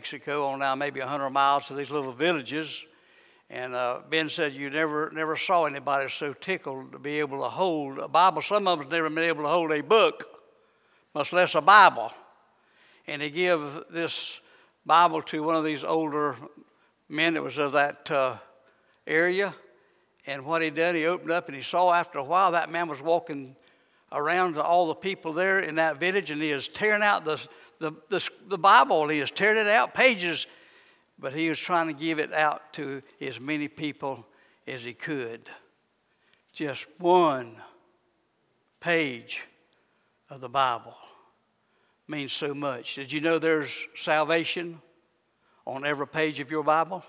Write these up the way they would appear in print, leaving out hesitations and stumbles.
Mexico on now maybe 100 miles to these little villages. And Ben said you never saw anybody so tickled to be able to hold a Bible. Some of us never been able to hold a book, much less a Bible. And he gave this Bible to one of these older men that was of that area. And what he did, he opened up and he saw after a while that man was walking around to all the people there in that village, and he is tearing out the Bible. He is tearing it out, pages, but he was trying to give it out to as many people as he could. Just one page of the Bible means so much. Did you know there's salvation on every page of your Bible?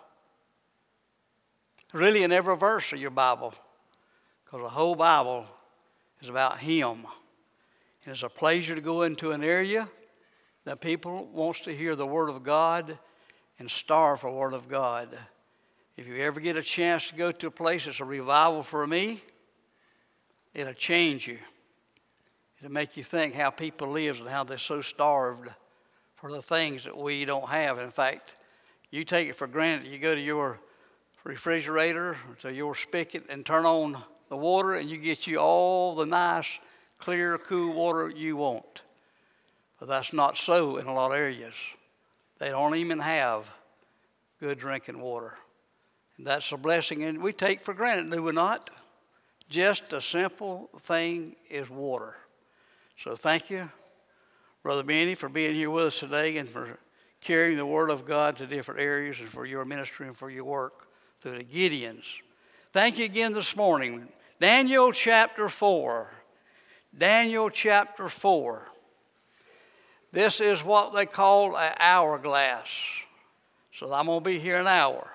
Really in every verse of your Bible, because the whole Bible is about Him. And it's a pleasure to go into an area that people wants to hear the Word of God and starve for the Word of God. If you ever get a chance to go to a place that's a revival for me, it'll change you. It'll make you think how people live and how they're so starved for the things that we don't have. In fact, you take it for granted. You go to your refrigerator, to your spigot, and turn on the water, and you get you all the nice, clear, cool water you want. But that's not so in a lot of areas. They don't even have good drinking water. And that's a blessing, and we take for granted, do we not? Just a simple thing is water. So thank you, Brother Benny, for being here with us today and for carrying the Word of God to different areas and for your ministry and for your work through the Gideons. Thank you again this morning. Daniel chapter 4. Daniel chapter 4. This is what they call an hourglass. So I'm going to be here an hour.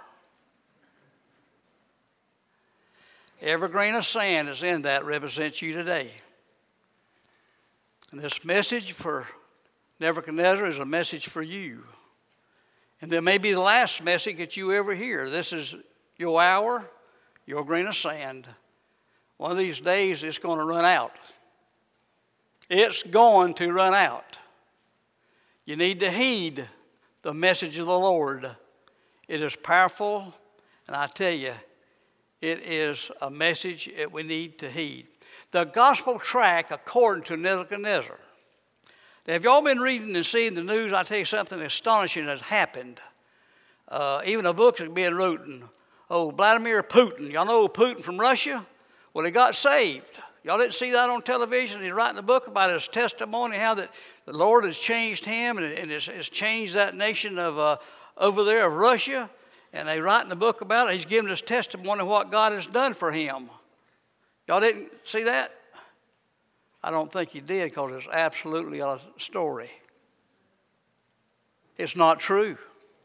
Every grain of sand that's in that represents you today. And this message for Nebuchadnezzar is a message for you. And there may be the last message that you ever hear. This is your hour, your grain of sand. One of these days it's going to run out. It's going to run out. You need to heed the message of the Lord. It is powerful, and I tell you, it is a message that we need to heed. The gospel tract according to Nebuchadnezzar. Now, have y'all been reading and seeing the news? I tell you something astonishing has happened. Even a book is being written. Vladimir Putin. Y'all know Putin from Russia? Well, he got saved. Y'all didn't see that on television? He's writing a book about his testimony, how that the Lord has changed him and has changed that nation of over there of Russia. And they're writing a book about it. He's giving his testimony of what God has done for him. Y'all didn't see that? I don't think he did, because it's absolutely a story. It's not true.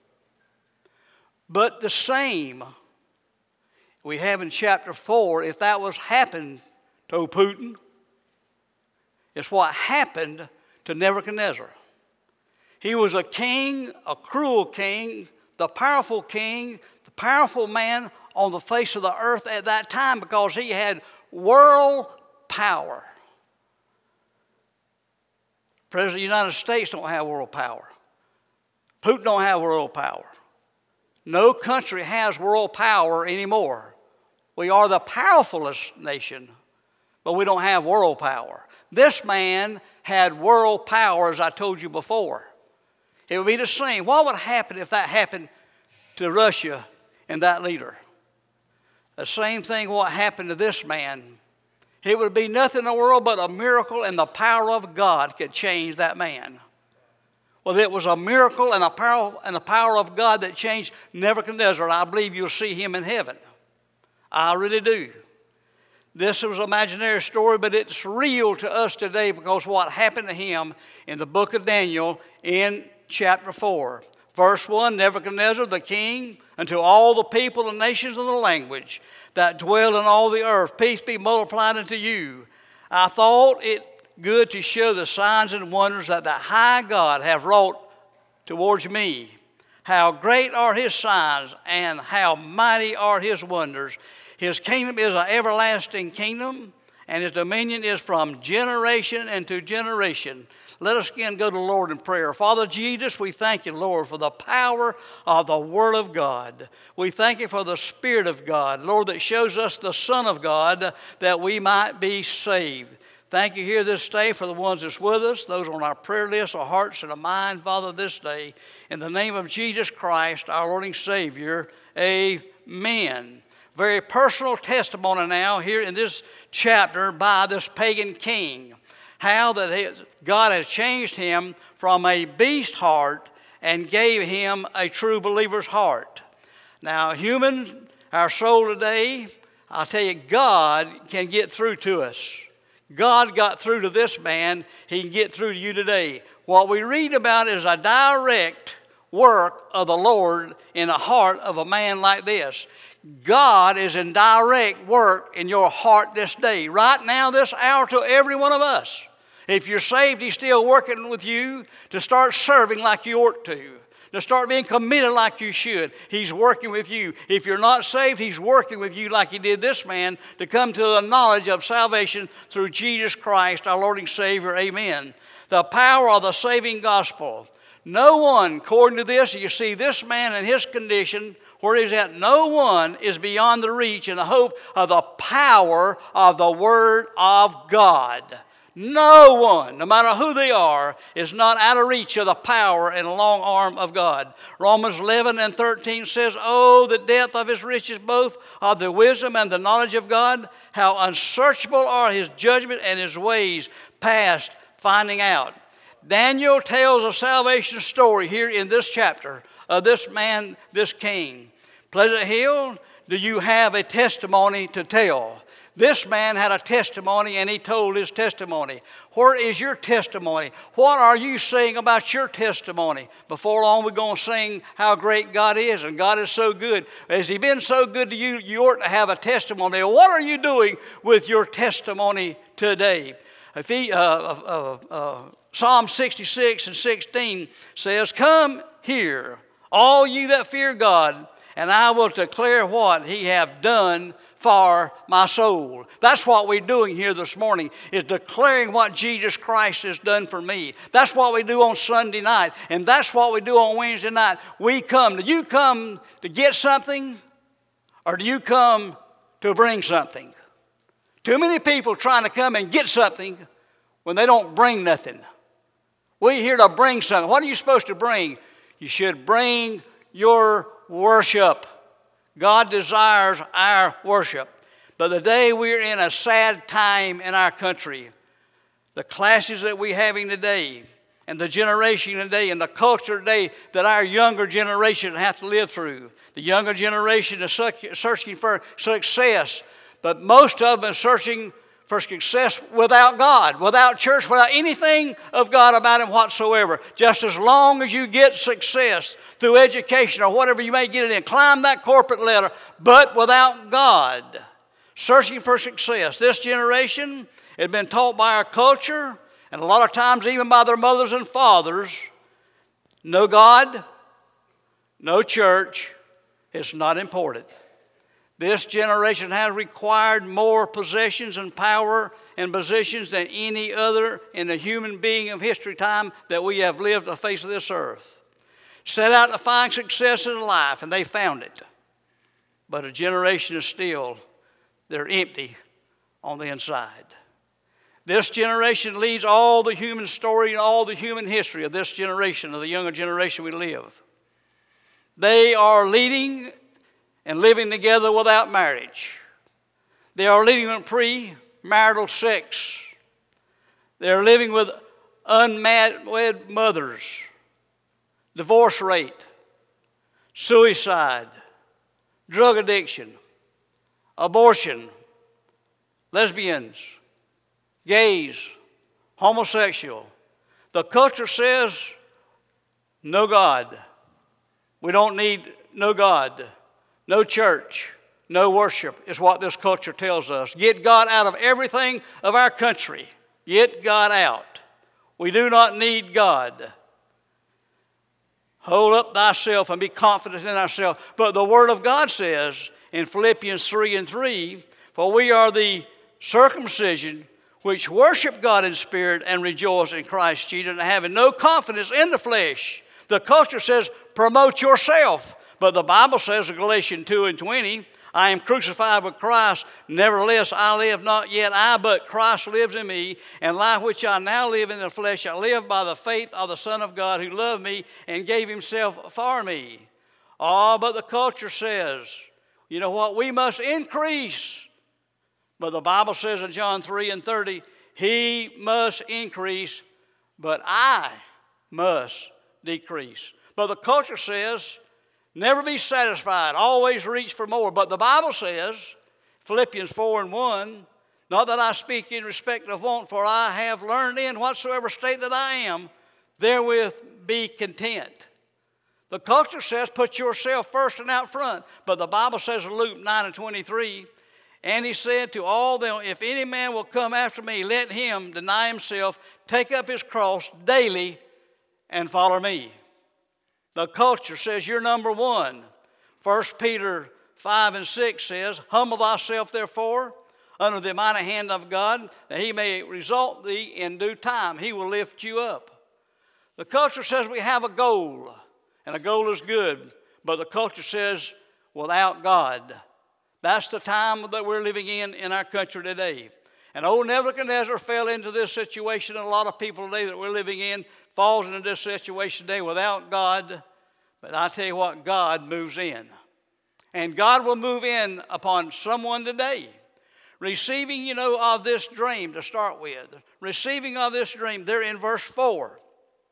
But the same we have in chapter 4, if that was happened to Putin, it's what happened to Nebuchadnezzar. He was a king, a cruel king, the powerful man on the face of the earth at that time, because he had world power. President of the United States don't have world power. Putin don't have world power. No country has world power anymore. We are the powerfulest nation, but we don't have world power. This man had world power, as I told you before. It would be the same. What would happen if that happened to Russia and that leader? The same thing what happened to this man. It would be nothing in the world but a miracle, and the power of God could change that man. Well, it was a miracle and the power of God that changed Nebuchadnezzar, and I believe you'll see him in heaven. I really do. This was an imaginary story, but it's real to us today, because what happened to him in the book of Daniel in chapter 4. Verse 1, Nebuchadnezzar the king, unto all the people, the nations, and the language that dwell in all the earth, peace be multiplied unto you. I thought it good to show the signs and wonders that the high God hath wrought towards me. How great are his signs, and how mighty are his wonders. His kingdom is an everlasting kingdom, and his dominion is from generation into generation. Let us again go to the Lord in prayer. Father Jesus, we thank you, Lord, for the power of the Word of God. We thank you for the Spirit of God, Lord, that shows us the Son of God that we might be saved. Thank you here this day for the ones that's with us, those on our prayer list, our hearts and our mind, Father, this day. In the name of Jesus Christ, our Lord and Savior, amen. Very personal testimony now here in this chapter by this pagan king. How that God has changed him from a beast heart and gave him a true believer's heart. Now, our soul today, I'll tell you, God can get through to us. God got through to this man. He can get through to you today. What we read about is a direct work of the Lord in the heart of a man like this. God is in direct work in your heart this day, right now, this hour, to every one of us. If you're saved, He's still working with you to start serving like you ought to start being committed like you should. He's working with you. If you're not saved, He's working with you like He did this man to come to the knowledge of salvation through Jesus Christ, our Lord and Savior. Amen. The power of the saving gospel. No one, according to this, you see this man in his condition, where he's at, no one is beyond the reach and the hope of the power of the Word of God. No one, no matter who they are, is not out of reach of the power and long arm of God. Romans 11:13 says, "Oh, the depth of His riches, both of the wisdom and the knowledge of God, how unsearchable are His judgment and His ways past finding out." Daniel tells a salvation story here in this chapter of this man, this king. Pleasant Hill, do you have a testimony to tell? This man had a testimony, and he told his testimony. Where is your testimony? What are you saying about your testimony? Before long, we're going to sing how great God is, and God is so good. Has He been so good to you? You ought to have a testimony. What are you doing with your testimony today? Psalm 66:16 says, "Come here, all you that fear God, and I will declare what He hath done for my soul." That's what we're doing here this morning, is declaring what Jesus Christ has done for me. That's what we do on Sunday night, and that's what we do on Wednesday night. We come. Do you come to get something, or do you come to bring something? Too many people trying to come and get something when they don't bring nothing. We're here to bring something. What are you supposed to bring? You should bring your worship. God desires our worship. But today we're in a sad time in our country. The classes that we're having today, and the generation today, and the culture today that our younger generation have to live through. The younger generation is searching for success, but most of them are searching for success without God, without church, without anything of God about Him whatsoever. Just as long as you get success through education or whatever you may get it in, climb that corporate ladder, but without God, searching for success. This generation has been taught by our culture, and a lot of times even by their mothers and fathers, no God, no church, it's not important. This generation has required more possessions and power and positions than any other in the human being of history time that we have lived the face of this earth. Set out to find success in life, and they found it. But a generation is still, they're empty on the inside. This generation leads all the human story and all the human history of this generation, of the younger generation we live. They are leading and living together without marriage. They are living with premarital sex. They are living with unmarried mothers. Divorce rate, suicide, drug addiction, abortion, lesbians, gays, homosexual. The culture says no God. We don't need no God. No church, no worship is what this culture tells us. Get God out of everything of our country. Get God out. We do not need God. Hold up thyself and be confident in ourselves. But the Word of God says in Philippians 3:3, "For we are the circumcision which worship God in spirit and rejoice in Christ Jesus, and having no confidence in the flesh. The culture says, promote yourself. But the Bible says in Galatians 2:20, I am crucified with Christ, nevertheless I live not yet I, but Christ lives in me. And life which I now live in the flesh, I live by the faith of the Son of God who loved me and gave himself for me. Oh, but the culture says, you know what, we must increase. But the Bible says in John 3:30, he must increase, but I must decrease. But the culture says, never be satisfied, always reach for more. But the Bible says, Philippians 4:1, not that I speak in respect of want, for I have learned in whatsoever state that I am, therewith be content. The culture says, put yourself first and out front. But the Bible says in Luke 9:23, and he said to all them, if any man will come after me, let him deny himself, take up his cross daily, and follow me. The culture says you're number one. 1 Peter 5:6 says, humble thyself therefore under the mighty hand of God, that he may exalt thee in due time. He will lift you up. The culture says we have a goal, and a goal is good. But the culture says without God. That's the time that we're living in our country today. And old Nebuchadnezzar fell into this situation, and a lot of people today that we're living in falls into this situation today without God. But I tell you what, God moves in. And God will move in upon someone today. Receiving, of this dream to start with. Receiving of this dream, they're in verse 4.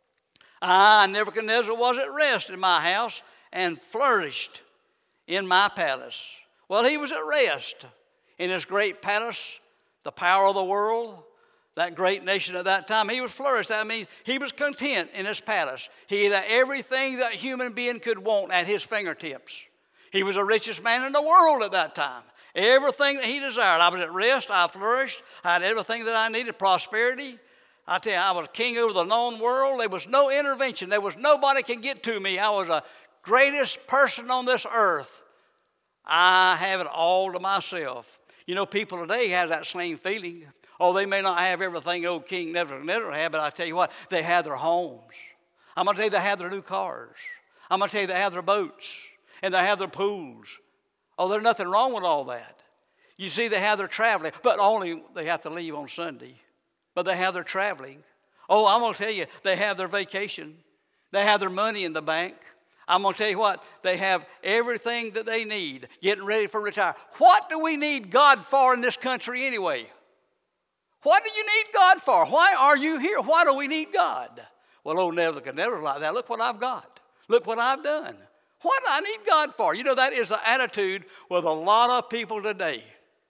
I, Nebuchadnezzar, was at rest in my house and flourished in my palace. Well, he was at rest in his great palace, the power of the world, that great nation at that time. He was flourished. That means he was content in his palace. He had everything that a human being could want at his fingertips. He was the richest man in the world at that time. Everything that he desired. I was at rest. I flourished. I had everything that I needed, prosperity. I tell you, I was king over the known world. There was no intervention. There was nobody can get to me. I was the greatest person on this earth. I have it all to myself. People today have that same feeling. Oh, they may not have everything old King Nebuchadnezzar had, but I tell you what, they have their homes. I'm going to tell you, they have their new cars. I'm going to tell you, they have their boats, and they have their pools. Oh, there's nothing wrong with all that. You see, they have their traveling, but only they have to leave on Sunday. But they have their traveling. Oh, I'm going to tell you, they have their vacation. They have their money in the bank. I'm going to tell you what, they have everything that they need, getting ready for retirement. What do we need God for in this country anyway? What do you need God for? Why are you here? Why do we need God? Well, old Nebuchadnezzar was like that. Look what I've got. Look what I've done. What do I need God for? That is the attitude with a lot of people today.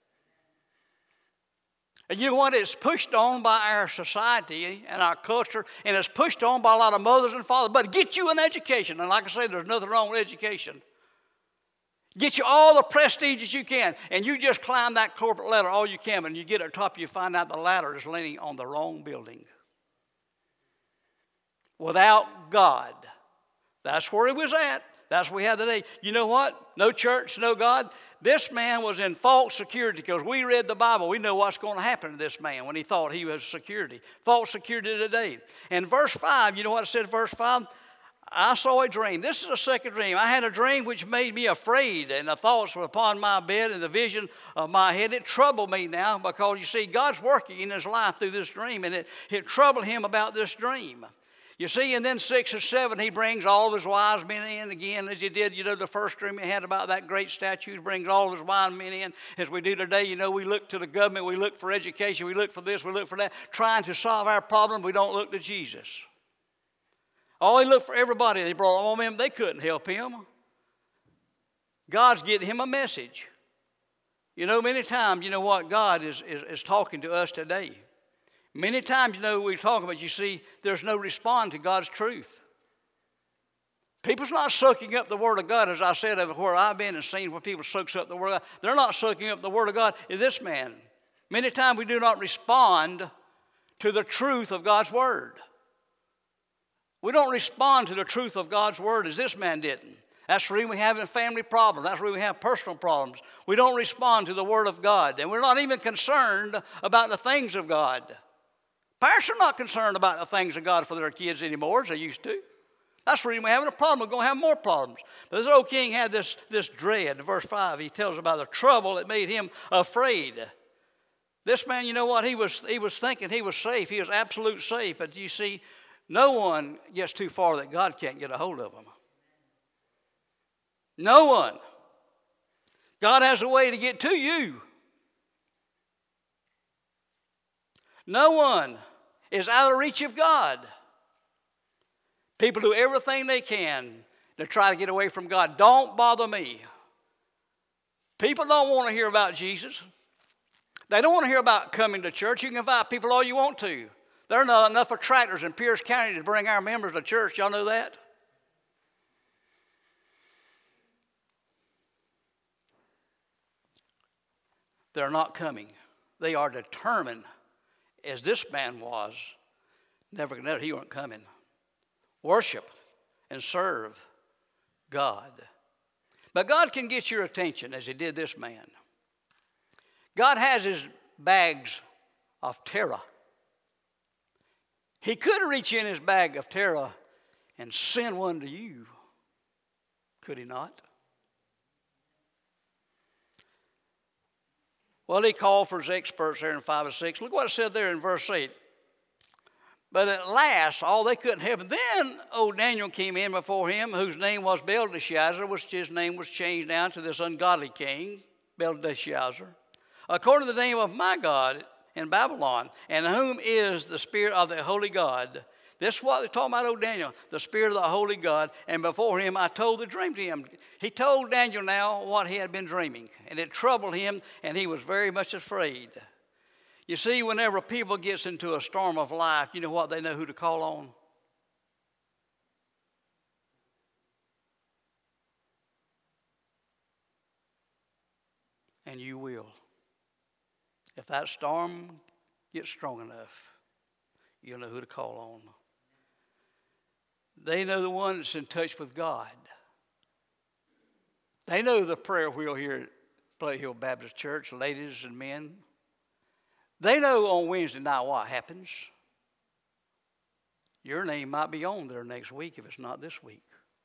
And you know what? It's pushed on by our society and our culture, and it's pushed on by a lot of mothers and fathers. But get you an education. And like I say, there's nothing wrong with education. Get you all the prestige that you can, and you just climb that corporate ladder all you can, and you get at the top, you find out the ladder is leaning on the wrong building. Without God. That's where he was at. That's what we have today. You know what? No church, no God. This man was in false security, because we read the Bible. We know what's going to happen to this man when he thought he was security. False security today. In verse 5, you know what it said in verse 5? I saw a dream. This is a second dream. I had a dream which made me afraid, and the thoughts were upon my bed, and the vision of my head. It troubled me now, because you see, God's working in his life through this dream, and it troubled him about this dream. You see, and then 6 and 7, he brings all of his wise men in again, as he did, the first dream he had about that great statue. He brings all of his wise men in, as we do today. We look to the government, we look for education, we look for this, we look for that, trying to solve our problem. We don't look to Jesus. Oh, he looked for everybody. They brought all of them. They couldn't help him. God's getting him a message. Many times, God is talking to us today. Many times, we're talking about, you see, there's no respond to God's truth. People's not soaking up the Word of God, as I said, of where I've been and seen where people soaks up the Word of God. They're not soaking up the Word of God in this man. Many times we do not respond to the truth of God's Word. We don't respond to the truth of God's Word as this man didn't. That's the reason we have family problems. That's the reason we have personal problems. We don't respond to the Word of God. And we're not even concerned about the things of God. Parents are not concerned about the things of God for their kids anymore as they used to. That's the reason we're having a problem. We're going to have more problems. But this old king had this dread. Verse 5, he tells about the trouble that made him afraid. This man, you know what? He was thinking he was safe. He was absolute safe. But you see, no one gets too far that God can't get a hold of them. No one. God has a way to get to you. No one is out of reach of God. People do everything they can to try to get away from God. Don't bother me. People don't want to hear about Jesus. They don't want to hear about coming to church. You can invite people all you want to. There are not enough attractors in Pierce County to bring our members to church. Y'all know that? They're not coming. They are determined, as this man was, never he wasn't coming. Worship and serve God. But God can get your attention as he did this man. God has his bags of terror. He could reach in his bag of terror and send one to you. Could he not? Well, he called for his experts there in 5 and 6. Look what it said there in verse 8. But at last, all they couldn't help. Then old Daniel came in before him, whose name was Belteshazzar, which his name was changed now to this ungodly king, Belteshazzar, according to the name of my God in Babylon, and whom is the spirit of the holy God. This is what they're talking about, old Daniel, the spirit of the holy God. And before him, I told the dream to him. He told Daniel now what he had been dreaming, and it troubled him, and he was very much afraid. You see, whenever people gets into a storm of life, you know what? They know who to call on. And you will. If that storm gets strong enough, you'll know who to call on. They know the one that's in touch with God. They know the prayer wheel here at Play Hill Baptist Church, ladies and men. They know on Wednesday night what happens. Your name might be on there next week if it's not this week.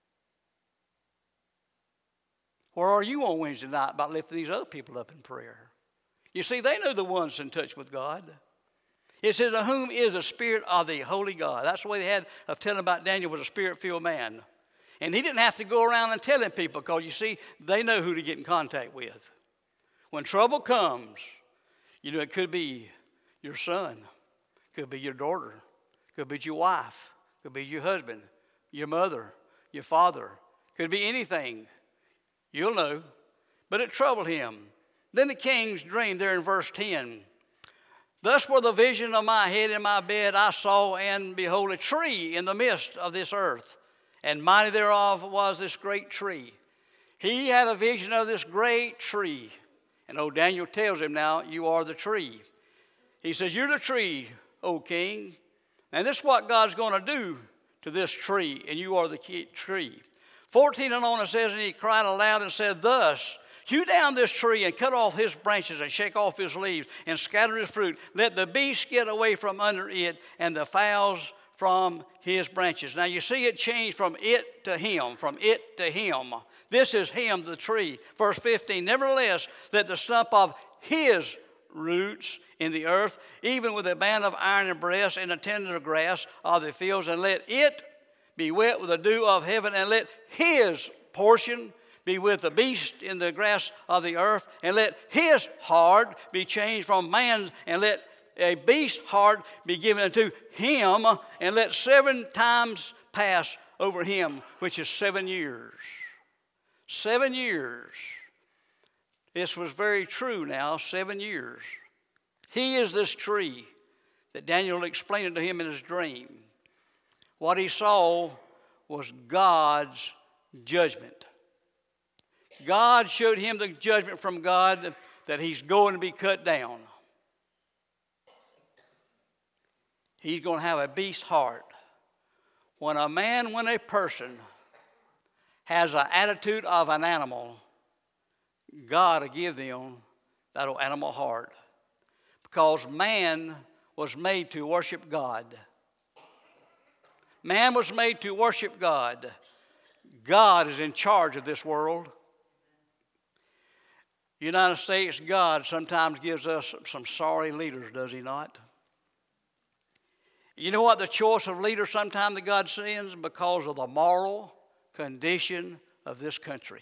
Or are you on Wednesday night about lifting these other people up in prayer? You see, they know the ones in touch with God. It says, of whom is the spirit of the holy God. That's the way they had of telling about Daniel was a spirit-filled man. And he didn't have to go around and telling people because, you see, they know who to get in contact with. When trouble comes, you know, it could be your son, could be your daughter, could be your wife, could be your husband, your mother, your father. Could be anything. You'll know. But it troubled him. Then the king's dream there in verse 10. Thus were the vision of my head in my bed, I saw, and behold, a tree in the midst of this earth, and mighty thereof was this great tree. He had a vision of this great tree. And old Daniel tells him now, you are the tree. He says, you're the tree, O king. And this is what God's going to do to this tree, and you are the tree. 14 and on it says, and he cried aloud and said, thus, hew down this tree and cut off his branches and shake off his leaves and scatter his fruit. Let the beasts get away from under it and the fowls from his branches. Now you see it changed from it to him, from it to him. This is him, the tree. Verse 15, nevertheless, let the stump of his roots in the earth, even with a band of iron and breast and a tender grass of the fields, and let it be wet with the dew of heaven, and let his portion be with the beast in the grass of the earth, and let his heart be changed from man's, and let a beast's heart be given unto him, and let 7 times pass over him, which is 7 years. 7 years. This was very true now, 7 years. He is this tree that Daniel explained to him in his dream. What he saw was God's judgment. God showed him the judgment from God that he's going to be cut down. He's going to have a beast's heart. When a person has an attitude of an animal, God will give them that old animal heart. Because man was made to worship God. Man was made to worship God. God is in charge of this world. United States, God sometimes gives us some sorry leaders, does he not? You know what the choice of leaders sometimes that God sends? Because of the moral condition of this country.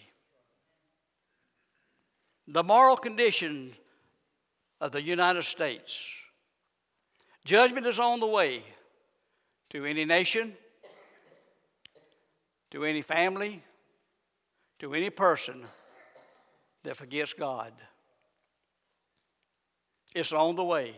The moral condition of the United States. Judgment is on the way to any nation, to any family, to any person that forgets God. It's on the way.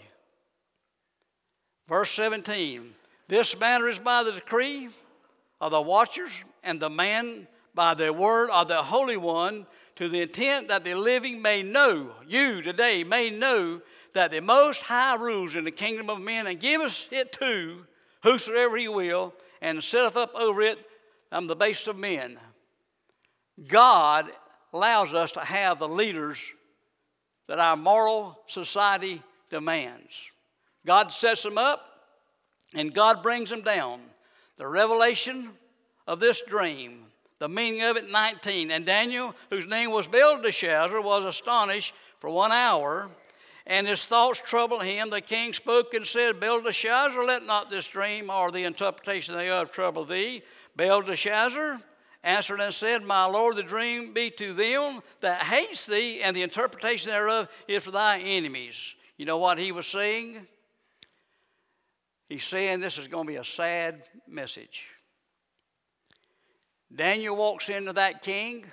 Verse 17, this matter is by the decree of the watchers and the man by the word of the Holy One, to the intent that the living may know, you today may know, that the Most High rules in the kingdom of men and giveth it to whosoever he will, and setteth up over it on the base of men. God allows us to have the leaders that our moral society demands. God sets them up and God brings them down. The revelation of this dream, the meaning of it, 19. And Daniel, whose name was Belteshazzar, was astonished for 1 hour, and his thoughts troubled him. The king spoke and said, Belteshazzar, let not this dream or the interpretation thereof trouble thee. Belteshazzar answered and said, my lord, the dream be to them that hates thee, and the interpretation thereof is for thy enemies. You know what he was saying? He's saying this is going to be a sad message. Daniel walks into that king,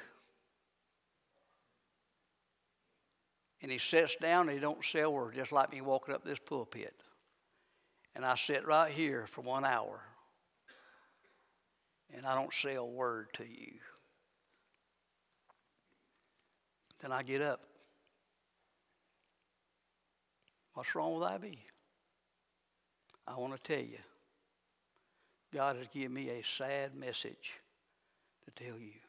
and he sits down and he don't say a word, just like me walking up this pulpit. And I sit right here for 1 hour, and I don't say a word to you. Then I get up. What's wrong with IB? I want to tell you, God has given me a sad message to tell you.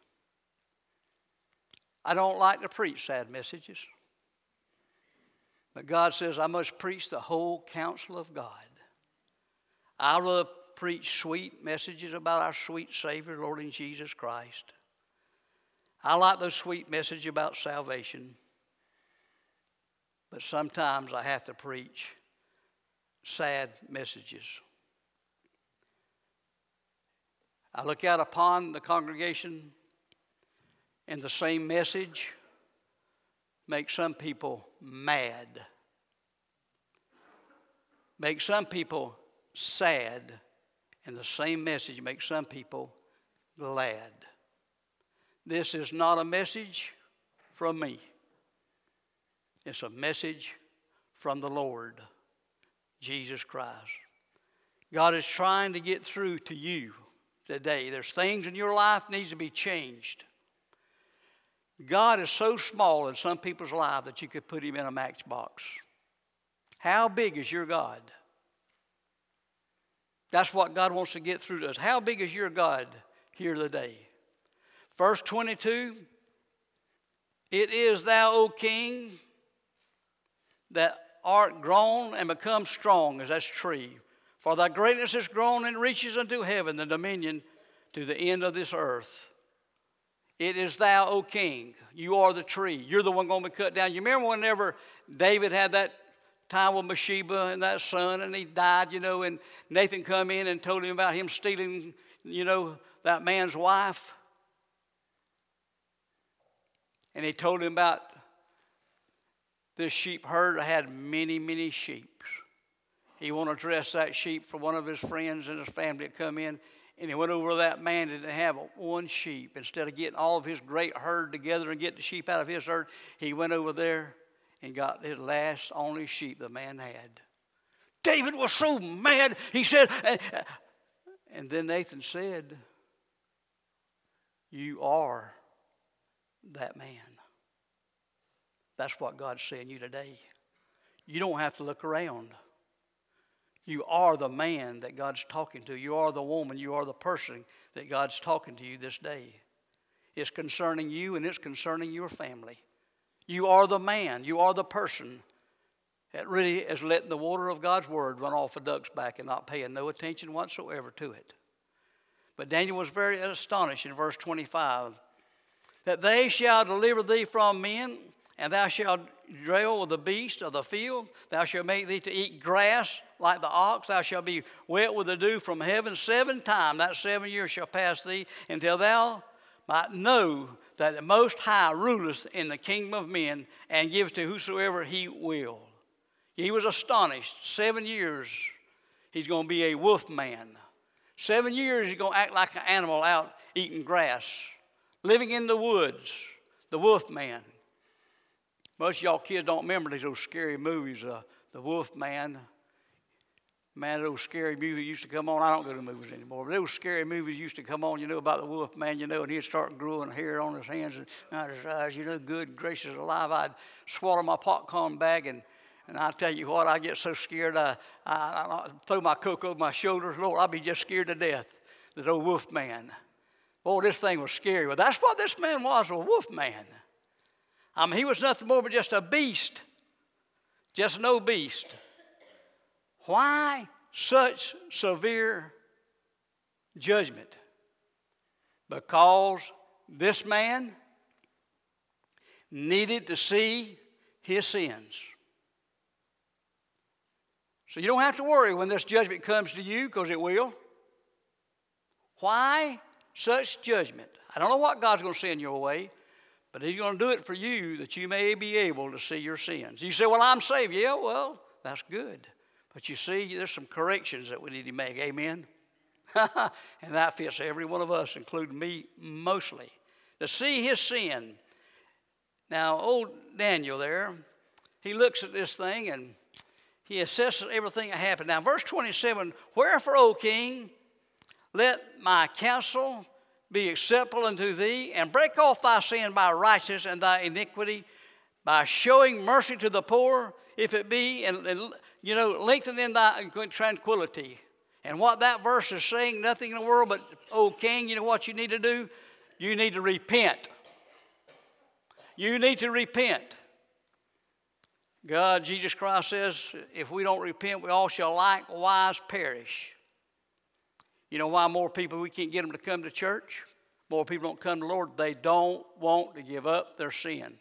I don't like to preach sad messages, but God says I must preach the whole counsel of God. I rather preach sweet messages about our sweet Savior, Lord and Jesus Christ. I like those sweet messages about salvation, but sometimes I have to preach sad messages. I look out upon the congregation, and the same message makes some people mad, makes some people sad, and the same message makes some people glad. This is not a message from me. It's a message from the Lord Jesus Christ. God is trying to get through to you today. There's things in your life that needs to be changed. God is so small in some people's life that you could put him in a matchbox. How big is your God? That's what God wants to get through to us. How big is your God here today? Verse 22, it is thou, O king, that art grown and become strong as that tree. For thy greatness is grown and reaches unto heaven, the dominion to the end of this earth. It is thou, O king. You are the tree. You're the one going to be cut down. You remember whenever David had that time with Bathsheba and that son, and he died, and Nathan come in and told him about him stealing, that man's wife. And he told him about this sheep herd that had many, many sheep. He wanted to dress that sheep for one of his friends and his family that come in. And he went over to that man that didn't have one sheep. Instead of getting all of his great herd together and get the sheep out of his herd, he went over there and got his last only sheep the man had. David was so mad. He said, and then Nathan said, you are that man. That's what God's saying to you today. You don't have to look around. You are the man that God's talking to. You are the woman. You are the person that God's talking to you this day. It's concerning you, and it's concerning your family. You are the man. You are the person that really is letting the water of God's word run off a duck's back and not paying no attention whatsoever to it. But Daniel was very astonished in verse 25, that they shall deliver thee from men, and thou shalt dwell with the beasts of the field. Thou shalt make thee to eat grass like the ox. Thou shalt be wet with the dew from heaven 7 times. That 7 years shall pass thee, until thou might know that the Most High ruleth in the kingdom of men, and gives to whosoever he will. He was astonished. 7 years he's going to be a wolf man. 7 years he's going to act like an animal out eating grass, living in the woods, the wolf man. Most of y'all kids don't remember those scary movies, the Wolf Man. Man, those scary movies used to come on. I don't go to movies anymore, but those scary movies used to come on, you know, about the Wolf Man, you know, and he'd start growing hair on his hands and out his eyes, you know, good gracious alive. I'd swallow my popcorn bag, and I tell you what, I get so scared, I throw my Coke over my shoulders. Lord, I'd be just scared to death, this old Wolf Man. Boy, this thing was scary. Well, that's what this man was, a wolf man. I mean, he was nothing more but just a beast, just an old beast. Why such severe judgment? Because this man needed to see his sins. So you don't have to worry when this judgment comes to you, because it will. Why such judgment? I don't know what God's going to send your way, but he's going to do it for you that you may be able to see your sins. You say, well, I'm saved. Yeah, well, that's good. But you see, there's some corrections that we need to make. Amen? And that fits every one of us, including me mostly. To see his sin. Now, old Daniel there, he looks at this thing and he assesses everything that happened. Now, verse 27, wherefore, O king, let my counsel be acceptable unto thee, and break off thy sin by righteousness and thy iniquity, by showing mercy to the poor, if it be, and you know, lengthen in thy tranquility. And what that verse is saying, nothing in the world but, O king, you know what you need to do? You need to repent. You need to repent. God, Jesus Christ says, if we don't repent, we all shall likewise perish. You know why more people, we can't get them to come to church? More people don't come to the Lord. They don't want to give up their sin.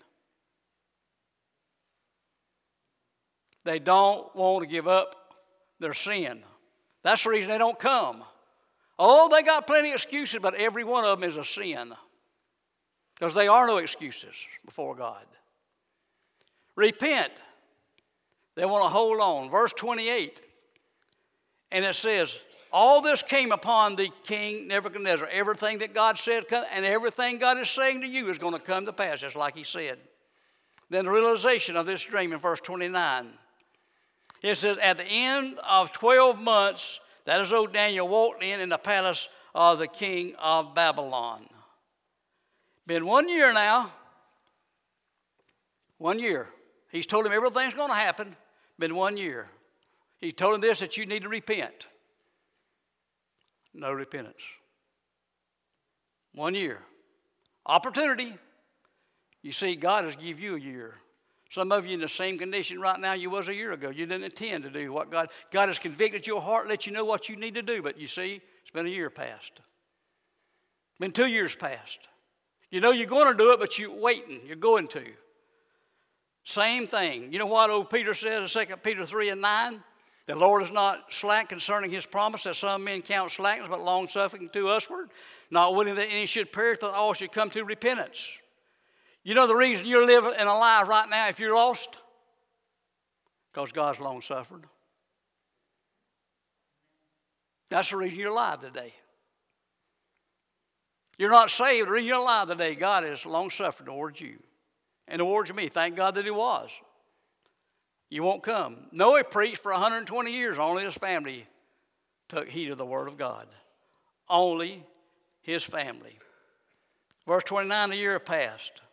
They don't want to give up their sin. That's the reason they don't come. Oh, they got plenty of excuses, but every one of them is a sin. Because there are no excuses before God. Repent. They want to hold on. Verse 28. And it says, all this came upon the king Nebuchadnezzar. Everything that God said and everything God is saying to you is going to come to pass, just like he said. Then the realization of this dream in verse 29. It says, at the end of 12 months, that is old Daniel walked in the palace of the king of Babylon. Been 1 year now. 1 year. He's told him everything's going to happen. Been 1 year. He told him this, that you need to repent. No repentance. 1 year. Opportunity. You see, God has given you a year. Some of you in the same condition right now you was a year ago. You didn't intend to do what God has convicted your heart, let you know what you need to do. But you see, it's been a year past. It's been 2 years past. You know you're going to do it, but you're waiting. You're going to. Same thing. You know what old Peter says in 2 Peter 3:9? The Lord is not slack concerning his promise, as some men count slackness, but long-suffering to usward, not willing that any should perish, but all should come to repentance. You know the reason you're living and alive right now if you're lost? Because God's long-suffering. That's the reason you're alive today. You're not saved, the reason you're alive today, God is long-suffering towards you and towards me. Thank God that he was. You won't come. Noah preached for 120 years. Only his family took heed of the word of God. Only his family. Verse 29, the year passed.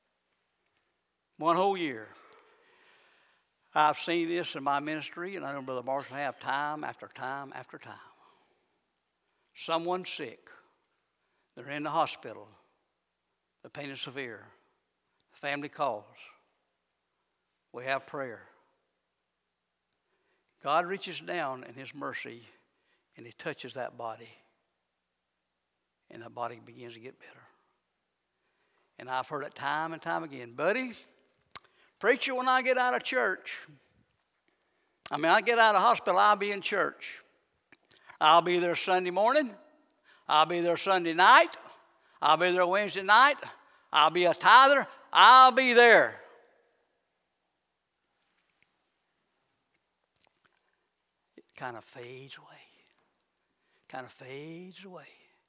1 whole year. I've seen this in my ministry, and I know Brother Marshall have time after time after time. Someone's sick. They're in the hospital. The pain is severe. The family calls. We have prayer. God reaches down in His mercy and He touches that body. And that body begins to get better. And I've heard it time and time again. Buddy, preacher, when I get out of church, I get out of hospital, I'll be in church. I'll be there Sunday morning. I'll be there Sunday night. I'll be there Wednesday night. I'll be a tither. I'll be there. It kind of fades away. Kind of fades away.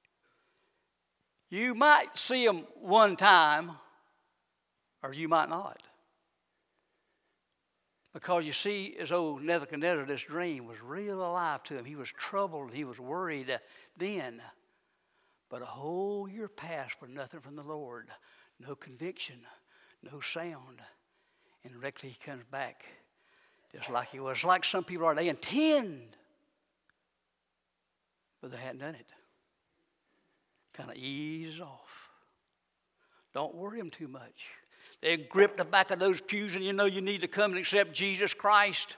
You might see them one time, or you might not. Because you see, as old Nebuchadnezzar, this dream was real alive to him. He was troubled. He was worried then. But a whole year passed with nothing from the Lord. No conviction, no sound. And directly he comes back just like he was. Like some people are, they intend, but they hadn't done it. Kind of ease off. Don't worry them too much. They grip the back of those pews and you know you need to come and accept Jesus Christ.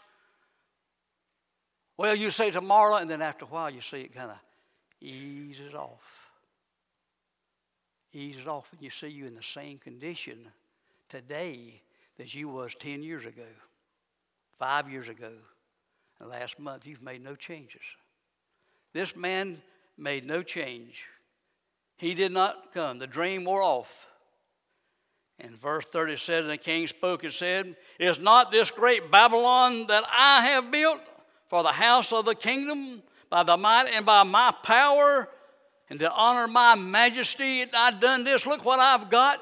Well, you say tomorrow, and then after a while you see it kind of eases off. Eases off, and you see you in the same condition today that you was 10 years ago, 5 years ago, and last month. You've made no changes. This man made no change. He did not come. The dream wore off. And verse 30 said, and the king spoke and said, is not this great Babylon that I have built for the house of the kingdom by the might and by my power and to honor my majesty? I've done this. Look what I've got.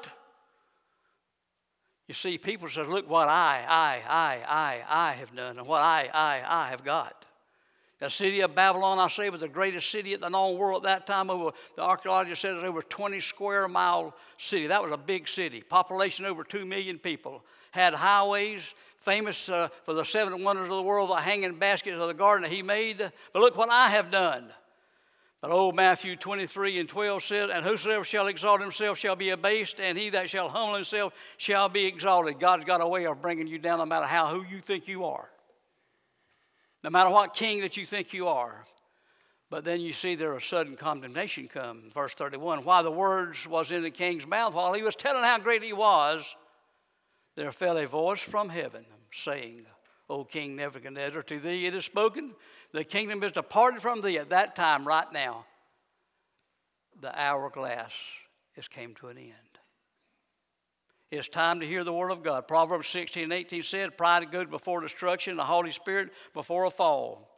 You see, people says, look what I have done and what I have got. The city of Babylon, I say, was the greatest city in the known world at that time. The archaeologist said it was over 20 square mile city. That was a big city. Population over 2 million people. Had highways, famous for the 7 wonders of the world, the hanging baskets of the garden that he made. But look what I have done. But old Matthew 23:12 says, and whosoever shall exalt himself shall be abased, and he that shall humble himself shall be exalted. God's got a way of bringing you down no matter who you think you are. No matter what king that you think you are. But then you see there a sudden condemnation come. Verse 31, while the words was in the king's mouth, while he was telling how great he was, there fell a voice from heaven saying, O King Nebuchadnezzar, to thee it is spoken, the kingdom is departed from thee. At that time, right now, the hourglass has came to an end. It's time to hear the word of God. Proverbs 16:18 said, pride goes before destruction, the Holy Spirit before a fall.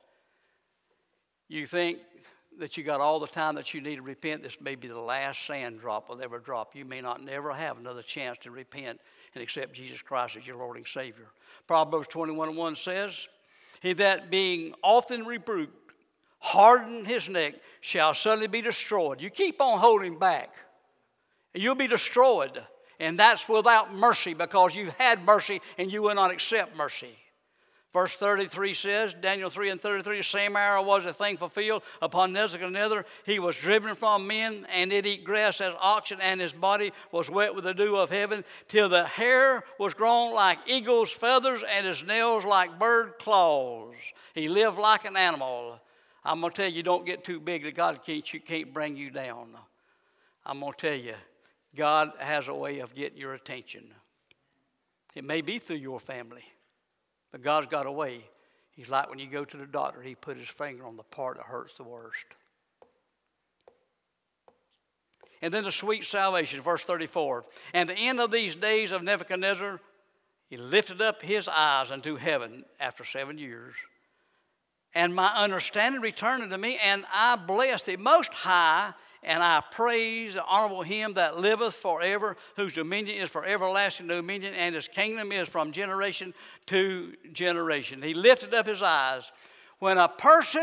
You think that you got all the time that you need to repent. This may be the last sand drop will ever drop. You may not never have another chance to repent and accept Jesus Christ as your Lord and Savior. Proverbs 21:1 says, he that being often rebuked, harden his neck, shall suddenly be destroyed. You keep on holding back, and you'll be destroyed. And that's without mercy, because you've had mercy and you will not accept mercy. Verse 33 says, Daniel 3:33, the same hour was a thing fulfilled upon Nebuchadnezzar. He was driven from men and did eat grass as oxen, and his body was wet with the dew of heaven, till the hair was grown like eagle's feathers and his nails like bird claws. He lived like an animal. I'm going to tell you, don't get too big that God can't bring you down. I'm going to tell you, God has a way of getting your attention. It may be through your family, but God's got a way. He's like when you go to the doctor, he put his finger on the part that hurts the worst. And then the sweet salvation, verse 34. And the end of these days of Nebuchadnezzar, he lifted up his eyes unto heaven after 7 years. And my understanding returned unto me, and I blessed the Most High, and I praise the honorable him that liveth forever, whose dominion is for everlasting dominion, and his kingdom is from generation to generation. He lifted up his eyes. When a person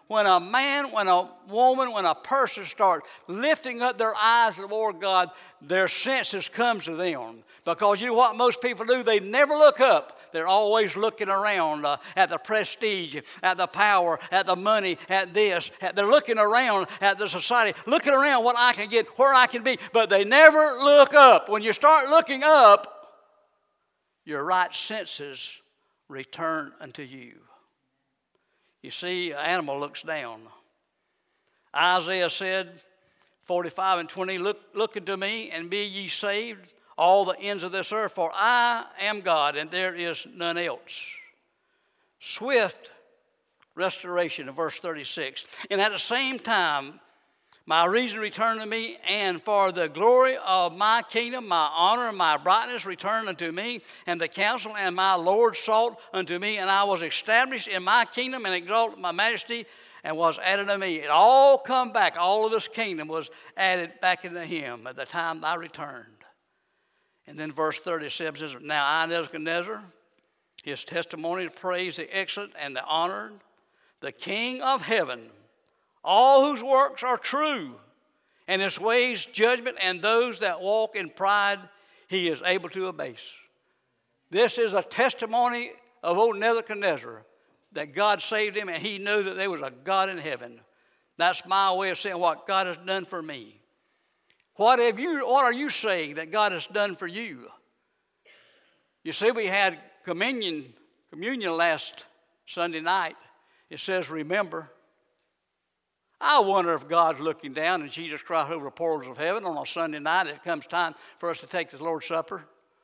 when a man, when a woman, when a person starts lifting up their eyes to the Lord God, their senses comes to them. Because you know what most people do? They never look up. They're always looking around at the prestige, at the power, at the money, at this. They're looking around at the society, looking around what I can get, where I can be. But they never look up. When you start looking up, your right senses return unto you. You see, an animal looks down. Isaiah said, 45:20, look unto me and be ye saved, all the ends of this earth, for I am God and there is none else. Swift restoration in verse 36. And at the same time, my reason returned to me, and for the glory of my kingdom, my honor and my brightness returned unto me, and the counsel and my Lord sought unto me, and I was established in my kingdom and exalted my majesty, and was added unto me. It all come back. All of this kingdom was added back into him at the time I returned. And then verse 37 says, now I, Nebuchadnezzar, his testimony to praise the excellent and the honored, the King of heaven, all whose works are true, and his ways judgment, and those that walk in pride he is able to abase. This is a testimony of old Nebuchadnezzar, that God saved him, and he knew that there was a God in heaven. That's my way of saying what God has done for me. What are you saying that God has done for you? You see, we had communion last Sunday night. It says, remember. I wonder if God's looking down and Jesus Christ over the portals of heaven on a Sunday night. It comes time for us to take the Lord's Supper.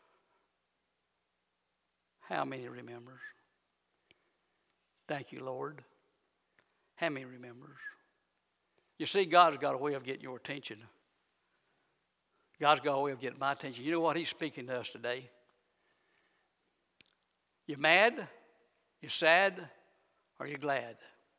How many remembers? Thank you, Lord. How many remembers? You see, God's got a way of getting your attention. God's got a way of getting my attention. You know what? He's speaking to us today. You mad? You sad? Or you glad?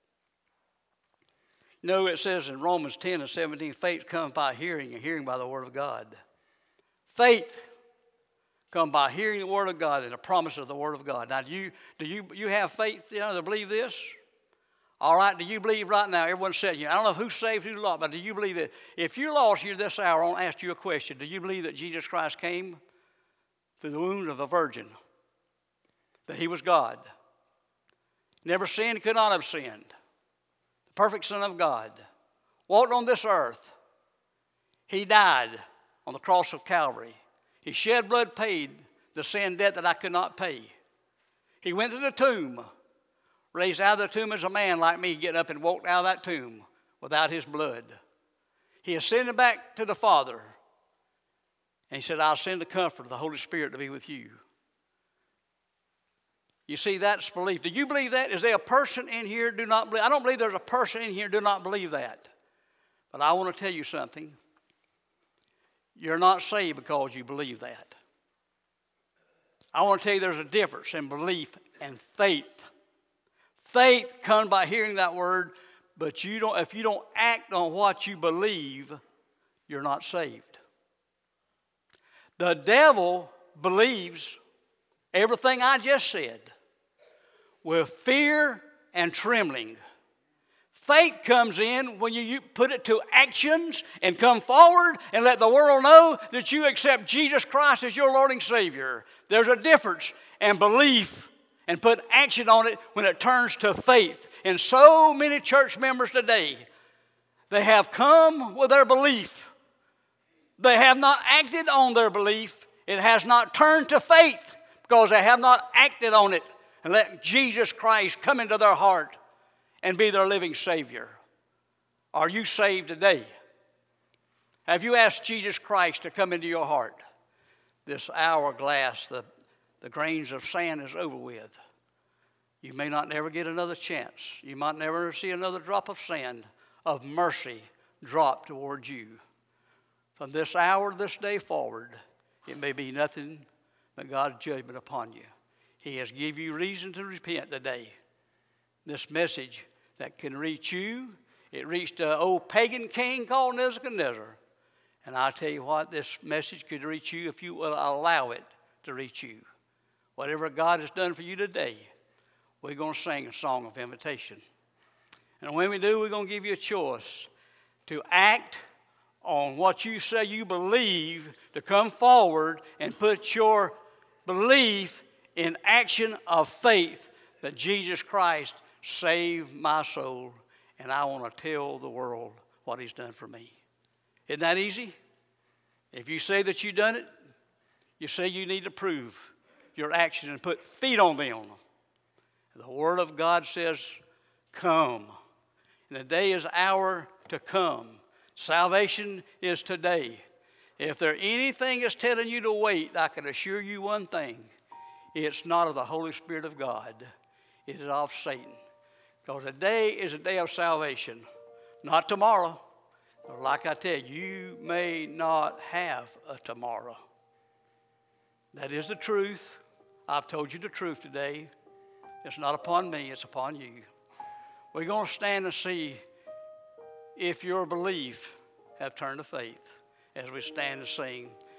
You know, it says in Romans 10:17, faith comes by hearing, and hearing by the word of God. Faith comes by hearing the word of God and the promise of the word of God. Now, do you have faith, to believe this? All right, do you believe right now? Everyone said, I don't know who's saved, who's lost, but do you believe that? If you're lost here this hour, I want to ask you a question. Do you believe that Jesus Christ came through the womb of a virgin? That he was God? Never sinned, could not have sinned. The perfect Son of God. Walked on this earth. He died on the cross of Calvary. He shed blood, paid the sin debt that I could not pay. He went to the tomb. Raised out of the tomb as a man like me, get up and walked out of that tomb without his blood. He ascended back to the Father. And he said, I'll send the Comforter, the Holy Spirit, to be with you. You see, that's belief. Do you believe that? Is there a person in here do not believe? I don't believe there's a person in here do not believe that. But I want to tell you something. You're not saved because you believe that. I want to tell you there's a difference in belief and faith. Faith comes by hearing that word, but if you don't act on what you believe, you're not saved. The devil believes everything I just said with fear and trembling. Faith comes in when you put it to actions and come forward and let the world know that you accept Jesus Christ as your Lord and Savior. There's a difference in belief and put action on it when it turns to faith. And so many church members today, they have come with their belief. They have not acted on their belief. It has not turned to faith because they have not acted on it and let Jesus Christ come into their heart and be their living Savior. Are you saved today? Have you asked Jesus Christ to come into your heart? This hourglass, the grains of sand is over with. You may not never get another chance. You might never see another drop of sand of mercy drop towards you. From this hour, this day forward, it may be nothing but God's judgment upon you. He has given you reason to repent today. This message that can reach you, it reached an old pagan king called Nebuchadnezzar. And I tell you what, this message could reach you if you will allow it to reach you. Whatever God has done for you today, we're going to sing a song of invitation. And when we do, we're going to give you a choice to act on what you say you believe, to come forward and put your belief in action of faith that Jesus Christ saved my soul, and I want to tell the world what he's done for me. Isn't that easy? If you say that you've done it, you say you need to prove your action and put feet on them. The Word of God says, come. And the day is hour to come. Salvation is today. If there anything is telling you to wait, I can assure you one thing. It's not of the Holy Spirit of God. It is of Satan. Because today is a day of salvation. Not tomorrow. Like I tell you, you may not have a tomorrow. That is the truth. I've told you the truth today. It's not upon me, it's upon you. We're going to stand and see if your belief have turned to faith as we stand and sing.